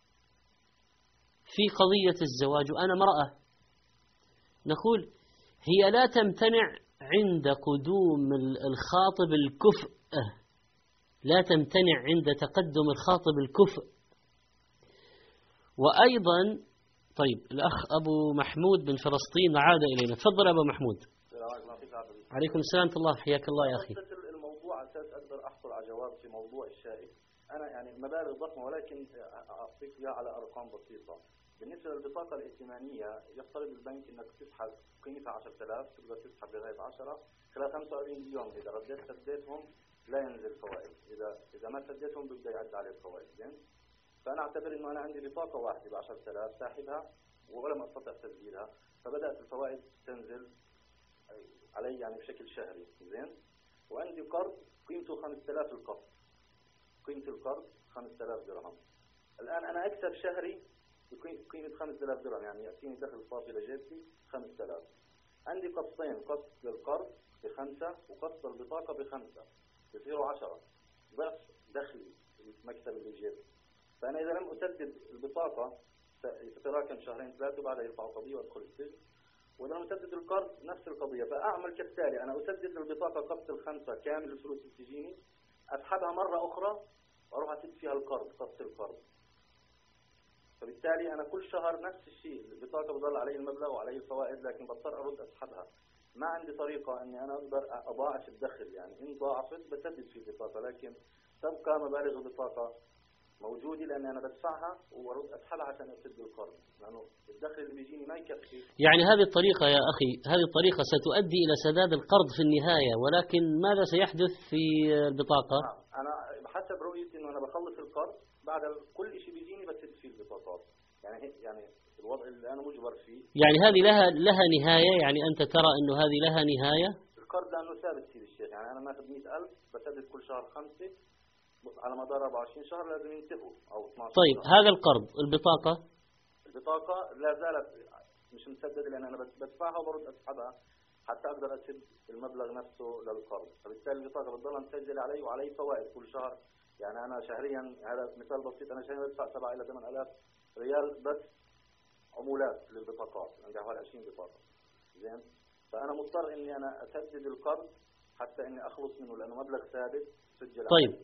في قضية الزواج وأنا مرأة، نقول هي لا تمتنع عند قدوم الخاطب الكفء، لا تمتنع عند تقدم الخاطب الكفء. وأيضا طيب الأخ أبو محمود من فلسطين عاد إلينا، تفضل أبو محمود. عليكم السلام ورحمة الله، حياك الله يا أخي. الموضوع على أساس أقدر أحصل على جواب في موضوع الشائك. أنا يعني مبالغ ضخمة، ولكن أعطيك إياها على أرقام بسيطة. بالنسبة للبطاقة الائتمانية يفترض البنك أنك تسحب قيمتها 10,000، تقدر تسحب لغاية 10 خلال 45 يوم. إذا رديت سديتهم لا ينزل فوائد، إذا ما سديتهم بيبدأ يعد عليه الفوائد. زين، فأنا أعتبر إنه أنا عندي بطاقة واحدة ب10,000 ساحبها ولم أستطع تسجيلها، فبدأت الفوائد تنزل علي يعني بشكل شهري. زين، وعندي قرض قيمته 5000 القسط، قيمة القرض 5000 درهم. الآن أنا أكسب شهري بقيمة 5000 درهم، يعني يأتيني دخل صافي لجيبتي 5000. عندي قسطين، قسط للقرض ب5 وقسط البطاقة ب5، بصيروا 10 ضعف دخلي المكسب اللي جيبتي. فأنا إذا لم أسدد البطاقة ستراكم 2-3 وبعدها يرفعوا قضية وأدخل السجن. وإذا لم أسدد القرض نفس القضية. فأعمل كالتالي: أنا أسدد البطاقة قسط 5 كامل الفلوس اللي تجيني، أسحبها مرة أخرى وأروح أسد فيها القرض، قسط القرض. فبالتالي أنا كل شهر نفس الشيء، البطاقة بضل علي المبلغ وعلي الفوائد، لكن بضطر أرد أسحبها. ما عندي طريقة أني أنا أقدر أضاعف الدخل، يعني إن ضاعفت بسدد في البطاقة، لكن تبقى مبالغ البطاقة موجودة لأني أنا بدفعها وأرد أسحبها عشان أسد القرض، لأنه الدخل اللي بيجيني ما يكفي. يعني هذه الطريقة يا أخي، هذه الطريقة ستؤدي إلى سداد القرض في النهاية، ولكن ماذا سيحدث في البطاقة؟ أنا بحسب رؤيتي إنه أنا بخلص القرض، بعد كل شيء بيجيني بسد فيه البطاقات. يعني الوضع اللي أنا مجبر فيه. يعني هذه لها نهاية، يعني أنت ترى إنه هذه لها نهاية؟ القرض لأنه ثابت سيد الشيخ، يعني أنا ماخذ 100,000 بسدد كل شهر 5، على مدار 24 شهر لازم ينتهوا أو 12 طيب شهر. هذا القرض البطاقة لا زالت مش مسددة، لأن أنا بدفعها وبرد أسحبها حتى أقدر أسد المبلغ نفسه للقرض، فبالتالي البطاقة بتضل مسجلة علي وعلي فوائد كل شهر. يعني أنا شهريا، هذا مثال بسيط، أنا شهريا بدفع 7 إلى 8000 ريال بس عمولات للبطاقات، عندي حوالي 20 بطاقة. زين، فأنا مضطر إني أنا أسدد القرض حتى إني أخلص منه، لأنه مبلغ ثابت سجل. طيب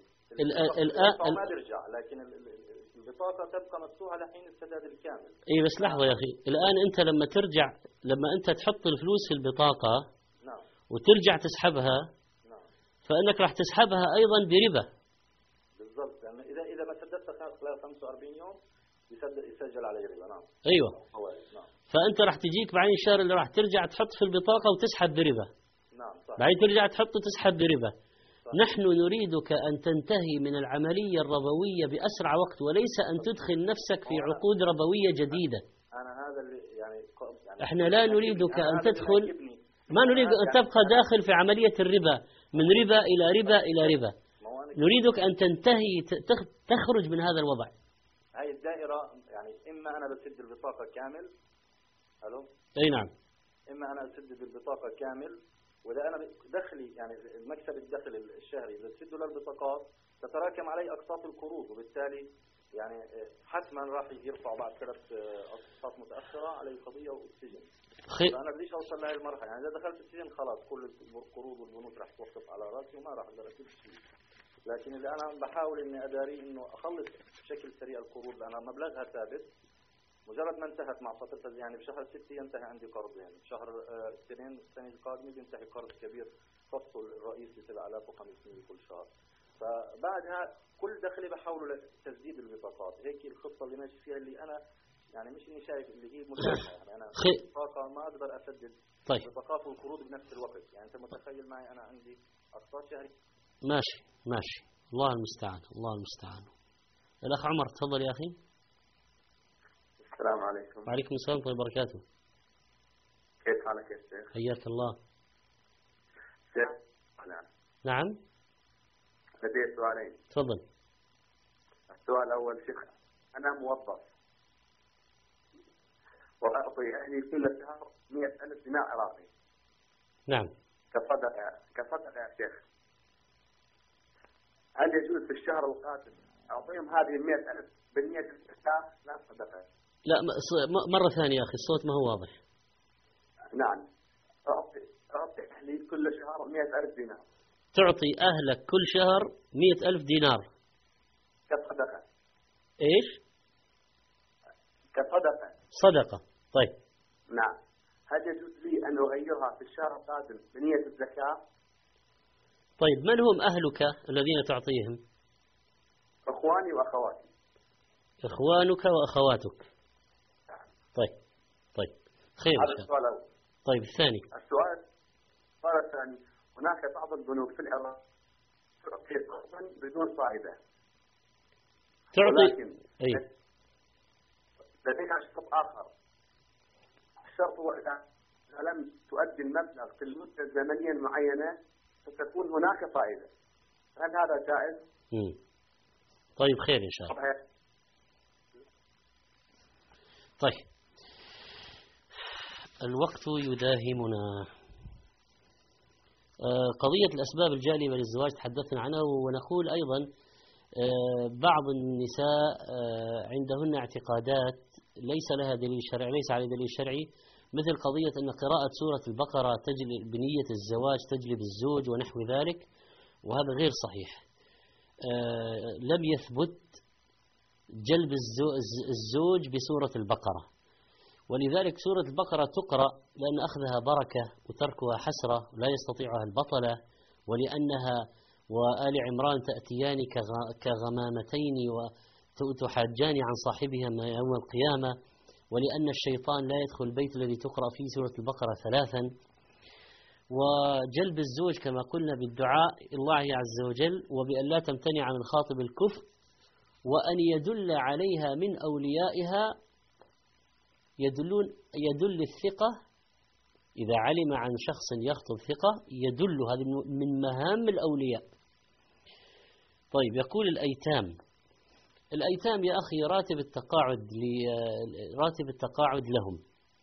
الآن ما ترجع، لكن البطاقة تبقى مفتوحة لحين السداد الكامل. اي بس لحظة يا أخي، الآن أنت لما ترجع، لما أنت تحط الفلوس في البطاقة نعم وترجع تسحبها، نعم، فإنك راح تسحبها أيضا بربا. بالضبط، يعني إذا ما سددت خلال 45 يوم يسجل علي ربا. نعم أيوة. نعم. فأنت راح تجيك بعدين الشهر اللي راح ترجع تحط في البطاقة وتسحب بربا. نعم صح. بعدين ترجع تحط وتسحب بربا. صح. نحن نريدك أن تنتهي من العملية الربوية بأسرع وقت، وليس أن تدخل نفسك في عقود ربوية جديدة. أنا هذا اللي يعني احنا لا نريدك أن تدخل، ما نريد أن تبقى داخل في عملية الربا، من ربا إلى ربا إلى ربا. نريدك أن تنتهي، تخرج من هذا الوضع. هاي الدائرة، يعني إما أنا بسد البطاقة كامل. ألو؟ أي نعم. إما أنا أسدد البطاقة كامل، وإذا أنا دخلي يعني المكسب الدخل الشهري إذا بسده للبطاقات تتراكم علي أقساط القروض، وبالتالي يعني حتما راح يرفع بعد 3 أقساط متأخرة علي القضية والسجن. فأنا بديش أوصل لهي المرحلة، يعني إذا دخلت السجن خلاص كل القروض والبنوك راح توقف على رأسي وما راح أقدر أسد شيء. لكن اللي أنا بحاول إني أداري إنه أخلص بشكل سريع القروض، لأن مبلغها ثابت. مجرد ما انتهت مع فترتها، يعني بشهر 6 ينتهي عندي قرض، يعني بشهر 2 السنة القادمة بينتهي قرض كبير خاصه الرئيسي 7500 كل شهر. فبعدها كل دخلي بحاوله لتسديد البطاقات. هيك الخطة اللي ماشي فيها، اللي أنا يعني مش إني شايف اللي هي متاحة، يعني أنا بطاقة ما أقدر أسدد البطاقات والقروض بنفس الوقت. يعني أنت متخيل معي أنا عندي أقساط شهري. ماشي الله المستعان، الله المستعان. الأخ عمر تفضل يا أخي. السلام عليكم. وعليكم السلام ورحمة الله وبركاته. كيف حالك يا شيخ؟ حياك الله. شيخ نعم. لدي سؤالين. تفضل. السؤال الأول، شيخ أنا موظف وأعطي أهلي كل شهر 100,000 دينار عراقي. نعم. كصدقة يا شيخ. هل يجوز في الشهر القادم أعطيهم هذه 100,000 بالنية الزكاة لا صدقة؟ لا مرة ثانية يا أخي، الصوت ما هو واضح. نعم، أعطي أهلي كل شهر 100,000 دينار. تعطي أهلك كل شهر 100,000 دينار كصدقة. إيش؟ كصدقة. صدقة. طيب. نعم، هل يجوز لي أن أغيرها في الشهر القادم بنية الزكاة؟ طيب، من هم أهلك الذين تعطيهم؟ إخواني وأخواتي. إخوانك وأخواتك. طيب خير إن شاء الله. السؤال الأول. طيب الثاني. السؤال الثاني، هناك بعض البنوك في العراق تعطي قرضا بدون فائدة. تعطي. لديها شرط آخر. الشرط هو إذا لم تؤدي المبلغ في المدة الزمنية المعينة ستكون هناك فائدة. هل هذا جائز؟ طيب خير إن شاء الله. طيب، الوقت يداهمنا. قضية الأسباب الجالبة للزواج تحدثنا عنها، ونقول أيضا بعض النساء عندهن اعتقادات ليس لها دليل شرعي، ليس على دليل شرعي، مثل قضية أن قراءة سورة البقرة تجلب بنية الزواج تجلب الزوج ونحو ذلك، وهذا غير صحيح. لم يثبت جلب الزوج بسورة البقرة، ولذلك سورة البقرة تقرأ لأن أخذها بركة وتركها حسرة لا يستطيعها البطلة، ولأنها وآل عمران تأتيان كغمامتين وتحاجان عن صاحبها يوم القيامة، ولأن الشيطان لا يدخل البيت الذي تقرأ فيه سورة البقرة 3. وجلب الزوج كما قلنا بالدعاء الله عز وجل، وبأن لا تمتنع عن الخاطب الكفء، وأن يدل عليها من أوليائها يدل الثقة. إذا علم عن شخص يخطب ثقة يدل، هذه من مهام الأولياء. طيب يقول الأيتام يا أخي راتب التقاعد لهم.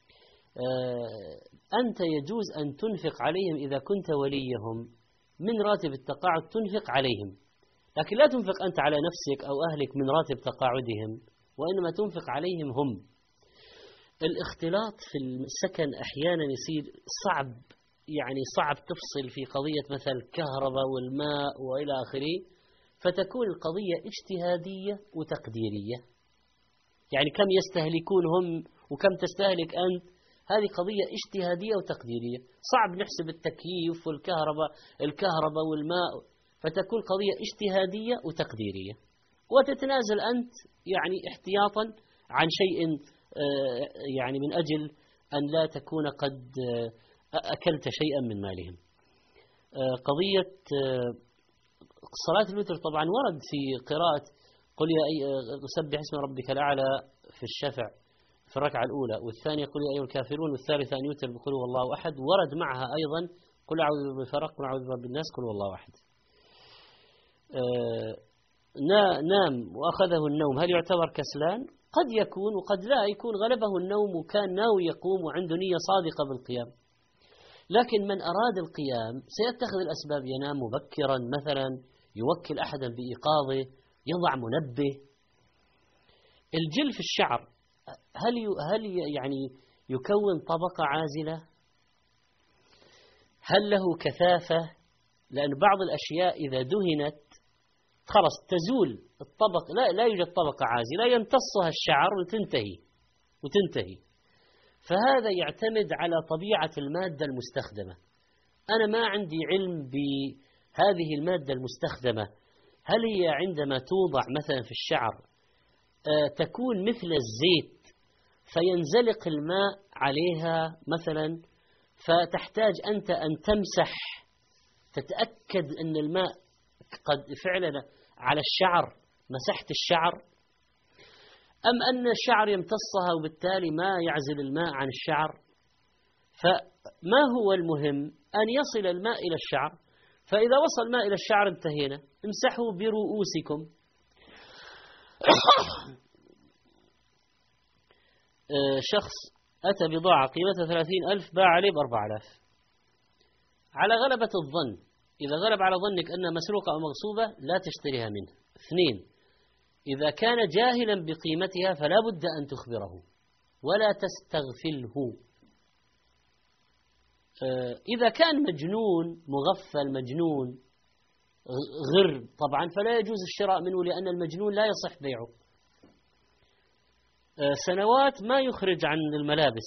أنت يجوز أن تنفق عليهم إذا كنت وليهم، من راتب التقاعد تنفق عليهم، لكن لا تنفق أنت على نفسك أو أهلك من راتب تقاعدهم، وإنما تنفق عليهم هم. الاختلاط في السكن أحيانا يصير صعب، يعني صعب تفصل في قضية مثل الكهرباء والماء وإلى آخره، فتكون القضية اجتهادية وتقديرية. يعني كم يستهلكون هم وكم تستهلك أنت، هذه قضية اجتهادية وتقديرية. صعب نحسب التكييف والكهرباء والماء، فتكون قضية اجتهادية وتقديرية، وتتنازل أنت يعني احتياطا عن شيء، يعني من أجل أن لا تكون قد أكلت شيئا من مالهم. قضية صلاة الوتر طبعا ورد في قراءة قل يا سبح اسم ربك الأعلى في الشفع في الركعة الأولى، والثانية قل يا أيها الكافرون، والثالثة أن يوتر بقل هو الله أحد. ورد معها أيضا قل أعوذ برب الفلق، قل أعوذ برب الناس، قل هو الله أحد. نام وأخذه النوم، هل يعتبر كسلان؟ قد يكون وقد لا يكون، غلبه النوم وكان ناوي يقوم وعنده نية صادقة بالقيام. لكن من أراد القيام سيتخذ الأسباب، ينام مبكرا مثلا، يوكل أحدا بإيقاظه، يضع منبه. الجل في الشعر هل يعني يكون طبقة عازلة؟ هل له كثافة؟ لأن بعض الأشياء إذا دهنت خلاص تزول الطبقة، لا يوجد طبقة عازلة، يمتصها الشعر وتنتهي. فهذا يعتمد على طبيعة المادة المستخدمة. أنا ما عندي علم بهذه المادة المستخدمة، هل هي عندما توضع مثلا في الشعر تكون مثل الزيت فينزلق الماء عليها مثلا، فتحتاج أنت أن تمسح تتأكد أن الماء قد فعلا على الشعر مسحت الشعر، أم أن الشعر يمتصها وبالتالي ما يعزل الماء عن الشعر؟ فما هو المهم أن يصل الماء إلى الشعر، فإذا وصل الماء إلى الشعر انتهينا، امسحوا برؤوسكم. شخص أتى بضاعة قيمتها 30,000 باع عليه ب4,000 على غلبة الظن. إذا غلب على ظنك أنها مسروقة أو مغصوبة لا تشتريها منه. 2، إذا كان جاهلا بقيمتها فلا بد أن تخبره ولا تستغفله. إذا كان مجنون مغفل مجنون غر طبعا فلا يجوز الشراء منه، لأن المجنون لا يصح بيعه. سنوات ما يخرج عن الملابس،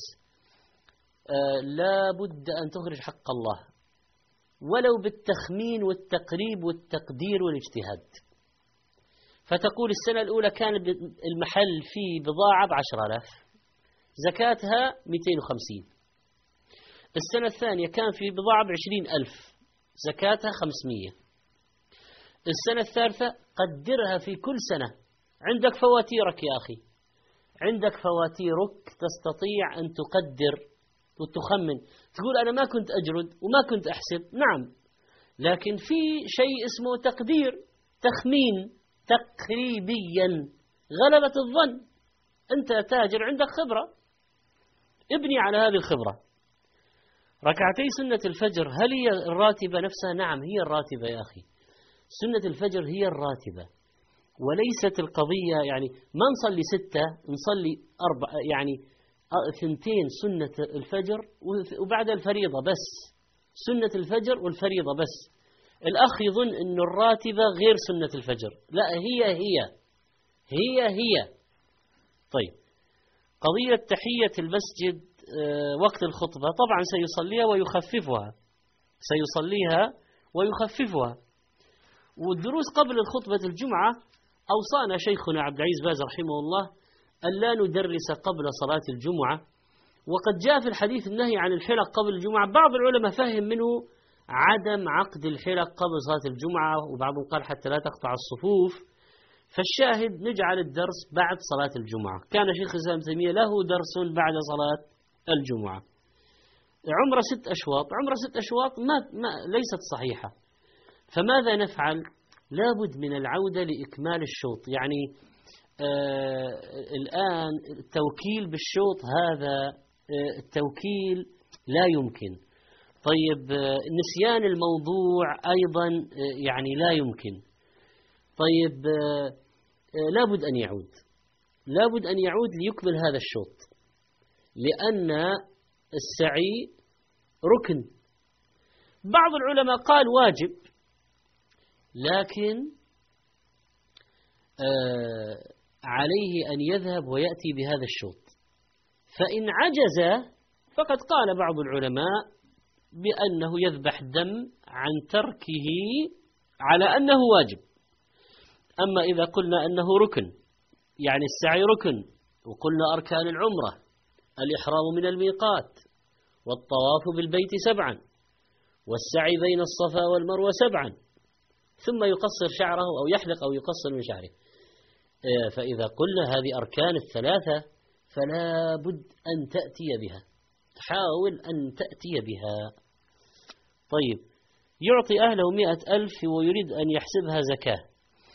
لا بد أن تخرج حق الله ولو بالتخمين والتقريب والتقدير والاجتهاد. فتقول السنة الأولى كان المحل فيه بضاعة ب10,000 زكاتها 250. السنة الثانية كان فيه بضاعة ب20,000 زكاتها 500. السنة الثالثة قدرها في كل سنة. عندك فواتيرك يا أخي، عندك فواتيرك تستطيع أن تقدر وتخمن، تقول أنا ما كنت أجرد وما كنت أحسب، نعم، لكن في شيء اسمه تقدير، تخمين تقريبيا، غلبة الظن. أنت تاجر عندك خبرة، ابني على هذه الخبرة. ركعتي سنة الفجر هل هي الراتبة نفسها؟ نعم هي الراتبة يا أخي، سنة الفجر هي الراتبة، وليست القضية يعني ما نصلي 6 نصلي 4، يعني 2 سنة الفجر وبعد الفريضة بس، سنة الفجر والفريضة بس. الأخ يظن أن الراتبة غير سنة الفجر، لا هي. طيب قضية تحية المسجد وقت الخطبة طبعا سيصليها ويخففها. والدروس قبل الخطبة الجمعة أوصانا شيخنا عبد العزيز باز رحمه الله أن لا ندرس قبل صلاة الجمعة، وقد جاء في الحديث النهي عن الحلق قبل الجمعة. بعض العلماء فهم منه عدم عقد الحلق قبل صلاة الجمعة، وبعضهم قال حتى لا تقطع الصفوف. فالشاهد نجعل الدرس بعد صلاة الجمعة. كان شيخ الإسلام ابن تيمية له درس بعد صلاة الجمعة. عمره 6 أشواط، عمره 6 أشواط ما ليست صحيحة. فماذا نفعل؟ لابد من العودة لإكمال الشوط. يعني الآن التوكيل بالشوط هذا التوكيل لا يمكن. طيب نسيان الموضوع أيضا يعني لا يمكن. طيب لابد أن يعود، لابد أن يعود ليكمل هذا الشوط، لأن السعي ركن. بعض العلماء قال واجب، لكن عليه أن يذهب ويأتي بهذا الشوط. فإن عجز فقد قال بعض العلماء بأنه يذبح دم عن تركه على أنه واجب. أما إذا قلنا أنه ركن، يعني السعي ركن، وقلنا أركان العمرة الإحرام من الميقات والطواف بالبيت 7 والسعي بين الصفا والمروة 7 ثم يقصر شعره أو يحلق أو يقصر من شعره، فإذا قلنا هذه أركان الثلاثة فلا بد أن تأتي بها، حاول أن تأتي بها. طيب يعطي أهله 100,000 ويريد أن يحسبها زكاة.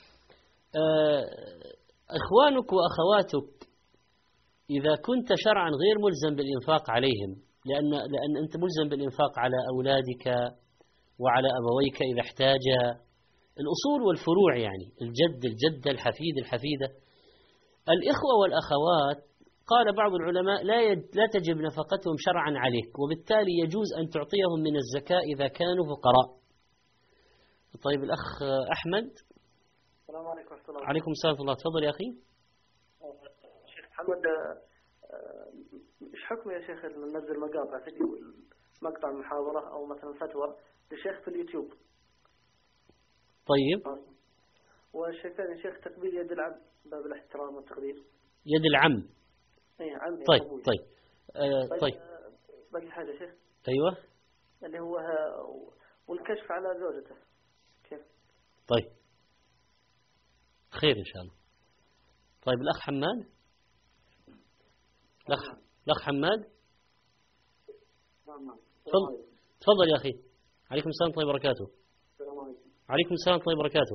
إخوانك وأخواتك إذا كنت شرعا غير ملزم بالإنفاق عليهم، لأن أنت ملزم بالإنفاق على أولادك وعلى أبويك إذا احتاج، الأصول والفروع يعني الجد الجدة الحفيد الحفيدة. الإخوة والأخوات قال بعض العلماء لا تجب نفقتهم شرعا عليك، وبالتالي يجوز أن تعطيهم من الزكاة إذا كانوا فقراء. طيب الأخ أحمد. السلام عليكم ورحمة الله. عليكم السلام ورحمة الله. تفضل يا أخي. شيخ محمد، إيش حكم يا شيخ ننزل مقاطع فيديو، مقطع محاضرة أو مثلا فتوى لشيخ في اليوتيوب؟ طيب. والشيء الثاني شيخ تقبيل يد العم باب الاحترام والتقدير. يد العم. اي عمي. طيب طيب طيب. باقي حاجة شيخ. أيوة. اللي هو والكشف على زوجته كيف؟ طيب خير إن شاء الله. طيب الأخ حماد. الأخ حماد. تفضل يا أخي. عليكم السلام ورحمة الله وبركاته. عليكم السلام ورحمة الله وبركاته.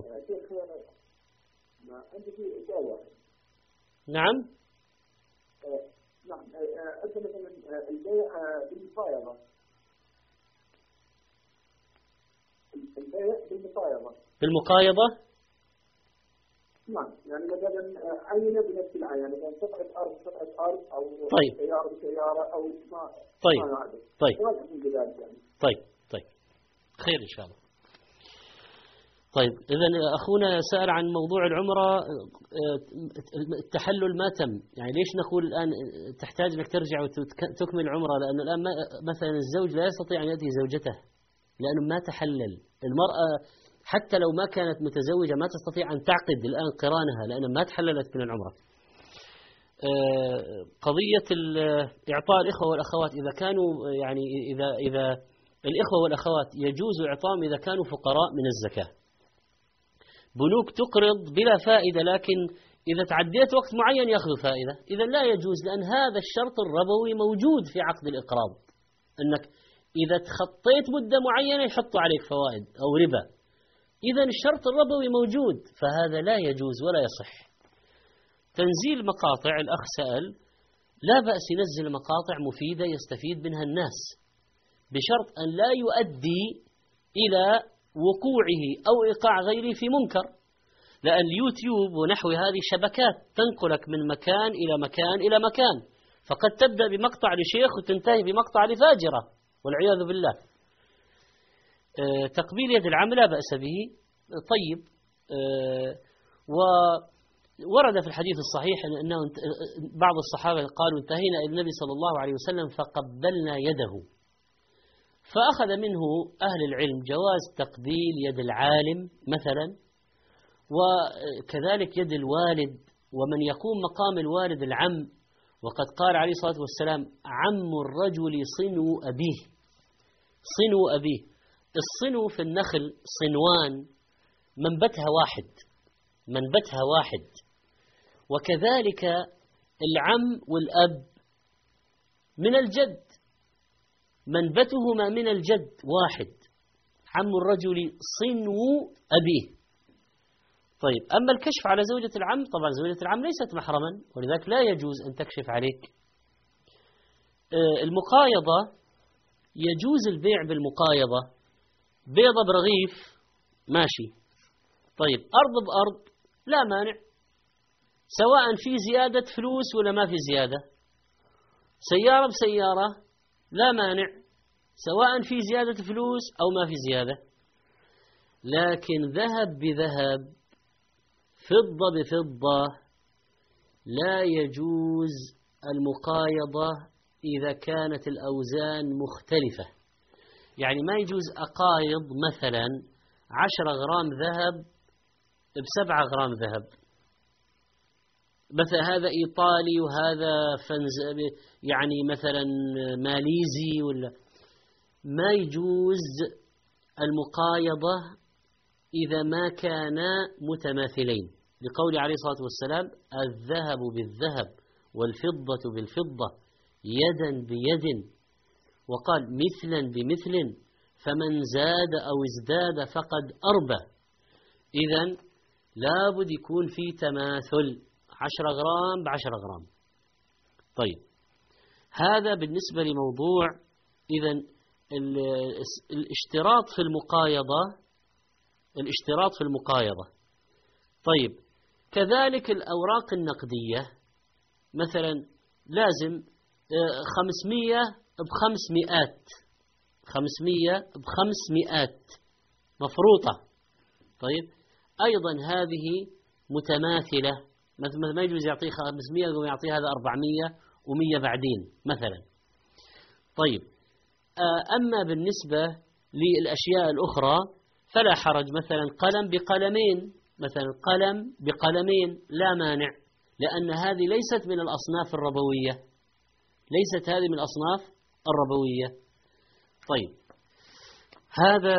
عندي في إجابة. نعم. نعم أنت مثلا البيع بالمفايضة. البيع بالمفايضة. بالمقايضة. نعم يعني مثلا عينة بنفس العينة، مثلا قطعة أرض أو طيب. سيارة بسيارة أو ما. طيب. طيب. يعني. طيب خير إن شاء الله. طيب إذا أخونا سأل عن موضوع العمرة، التحلل ما تم، يعني ليش نقول الآن تحتاج أنك ترجع وتكمل العمرة؟ لأن الآن مثلا الزوج لا يستطيع أن يأتي زوجته لأنه ما تحلل. المرأة حتى لو ما كانت متزوجة ما تستطيع أن تعقد الآن قرانها لأنها ما تحللت من العمرة. قضية إعطاء الإخوة والأخوات إذا كانوا يعني إذا الإخوة والأخوات يجوز إعطائهم إذا كانوا فقراء من الزكاة. بنوك تقرض بلا فائدة، لكن إذا تعديت وقت معين يأخذ فائدة، إذا لا يجوز، لأن هذا الشرط الربوي موجود في عقد الإقراض، أنك إذا تخطيت مدة معينة يحطوا عليك فوائد أو ربا. إذا الشرط الربوي موجود، فهذا لا يجوز ولا يصح. تنزيل مقاطع، الأخ سأل، لا بأس ينزل مقاطع مفيدة يستفيد منها الناس، بشرط أن لا يؤدي إلى وقوعه أو إيقاع غيره في منكر، لأن اليوتيوب ونحو هذه شبكات تنقلك من مكان إلى مكان إلى مكان، فقد تبدأ بمقطع لشيخ وتنتهي بمقطع لفاجرة والعياذ بالله. تقبيل يد العم لا بأس به. طيب وورد في الحديث الصحيح أنه بعض الصحابة قالوا انتهينا إلى النبي صلى الله عليه وسلم فقبلنا يده، فأخذ منه أهل العلم جواز تقبيل يد العالم مثلا، وكذلك يد الوالد، ومن يقوم مقام الوالد العم، وقد قال عليه الصلاة والسلام عم الرجل صنو أبيه. صنو أبيه، الصنو في النخل صنوان منبتها واحد، وكذلك العم والأب من الجد منبتهما من الجد واحد. عم الرجل صنو أبيه، طيب أما الكشف على زوجة العم، طبعا زوجة العم ليست محرما، ولذلك لا يجوز أن تكشف عليك. المقايضة يجوز البيع بالمقايضة، بيضة برغيف ماشي، طيب أرض بأرض لا مانع، سواء في زيادة فلوس ولا ما في زيادة، سيارة بسيارة لا مانع، سواء في زيادة فلوس أو ما في زيادة. لكن ذهب بذهب، فضة بفضة، لا يجوز المقايضة إذا كانت الأوزان مختلفة. يعني ما يجوز أقايض مثلا 10 غرام ذهب ب7 غرام ذهب، مثلا هذا إيطالي وهذا يعني مثلا ماليزي، ولا ما يجوز المقايضة إذا ما كانا متماثلين، لقول عليه الصلاة والسلام: الذهب بالذهب والفضة بالفضة يدا بيد، وقال: مثلا بمثل، فمن زاد أو ازداد فقد أربى. إذن لابد يكون في تماثل، 10 غرام ب10 غرام. طيب هذا بالنسبة لموضوع إذن الاشتراط في المقايضة. طيب كذلك الأوراق النقدية، مثلا لازم 500 ب500، 500 ب500 مفروطة. طيب أيضا هذه متماثلة، مثلا ما يجوز يعطيه 500 ويعطيه هذا 400 و100 بعدين مثلا. طيب أما بالنسبة للأشياء الأخرى فلا حرج، مثلا قلم بقلمين، مثلا قلم بقلمين لا مانع، لأن هذه ليست من الأصناف الربوية، ليست هذه من الأصناف الربوية. طيب هذا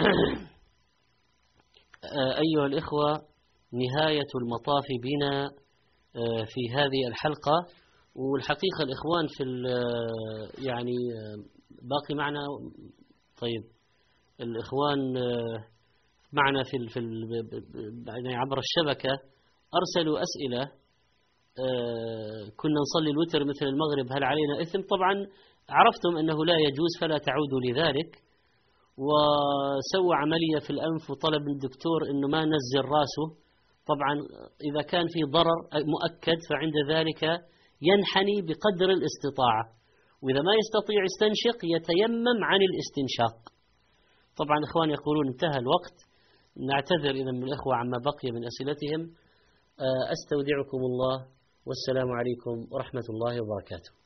أيها الإخوة نهاية المطاف بنا في هذه الحلقة. والحقيقة الإخوان في يعني باقي معنا، طيب الإخوان معنا في يعني عبر الشبكة أرسلوا أسئلة. كنا نصلي الوتر مثل المغرب، هل علينا إثم؟ طبعا عرفتم أنه لا يجوز، فلا تعودوا لذلك. وسوى عملية في الأنف وطلب من الدكتور أنه ما نزل راسه. طبعا إذا كان في ضرر مؤكد فعند ذلك ينحني بقدر الاستطاعة، وإذا ما يستطيع يستنشق يتيمم عن الاستنشاق. طبعا إخوان يقولون انتهى الوقت، نعتذر إذا من الإخوة عما بقي من أسئلتهم. أستودعكم الله، والسلام عليكم ورحمة الله وبركاته.